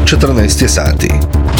14 je sati.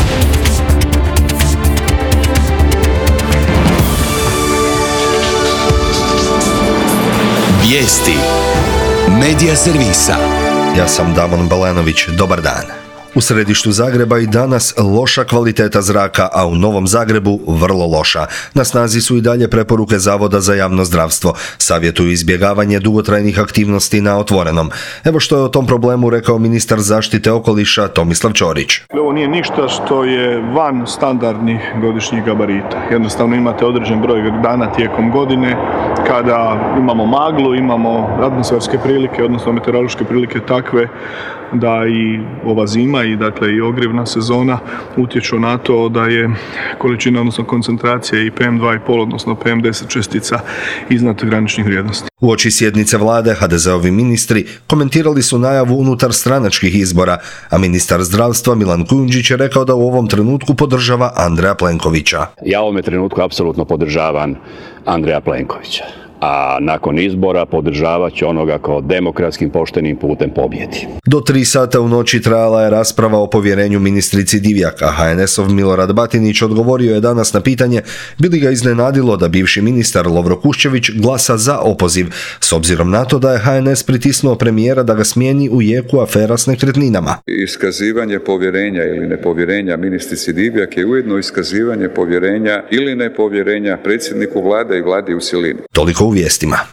Vijesti Medija servisa. Ja sam Damon Balanović, dobar dan. U središtu Zagreba i danas loša kvaliteta zraka, a u Novom Zagrebu vrlo loša. Na snazi su i dalje preporuke Zavoda za javno zdravstvo. Savjetuju izbjegavanje dugotrajnih aktivnosti na otvorenom. Evo što je o tom problemu rekao ministar zaštite okoliša Tomislav Ćorić. Ovo nije ništa što je van standardnih godišnjih gabarita. Jednostavno imate određen broj dana tijekom godine kada imamo maglu, imamo atmosferske prilike, odnosno meteorološke prilike takve da i ova zima i ogrjevna sezona utječu na to da je količina, odnosno koncentracija i PM2,5, odnosno PM10 čestica iznad graničnih vrijednosti. Uoči sjednice vlade HDZ-ovi ministri komentirali su najavu unutar stranačkih izbora, a ministar zdravstva Milan Kujundžić je rekao da u ovom trenutku podržava Andreja Plenkovića. Ja u ovome trenutku apsolutno podržavam Andreja Plenkovića, a nakon izbora podržavat će onoga ko demokratskim poštenim putem pobjedi. Do 3 sata u noći trajala je rasprava o povjerenju ministrici Divjak, a HNS-ov Milorad Batinić odgovorio je danas na pitanje bi li ga iznenadilo da bivši ministar Lovro Kuščević glasa za opoziv, s obzirom na to da je HNS pritisnuo premijera da ga smijeni u jeku afera s nekretninama. Iskazivanje povjerenja ili nepovjerenja ministrici Divjak je ujedno iskazivanje povjerenja ili nepovjerenja predsjedniku vlade i vladi u cjelini. Toliko u vijestima.